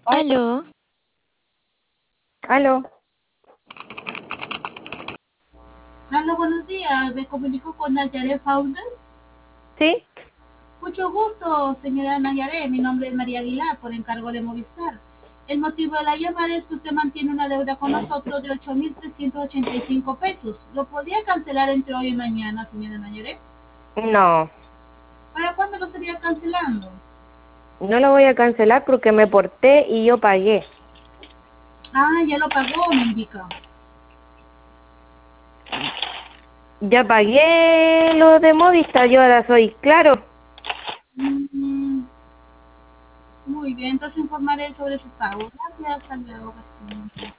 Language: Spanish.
Aló, Aló, Hola, buenos días. Me comunico con Nayare Fauner. ¿sí? Mucho gusto, señora Nayare. Mi nombre es María Aguilar, por encargo de Movistar. El motivo de la llamada es que usted mantiene una deuda con nosotros de 8.385 pesos. ¿Lo podría cancelar entre hoy y mañana, señora Nayare? No, ¿Para cuándo lo estaría cancelando? no lo voy a cancelar porque me porté y yo pagué. Ah, ya lo pagó, me indica. Ya pagué lo de Movistar, yo ahora soy claro. Mm, muy bien, entonces informaré sobre su pago. Gracias, hasta luego.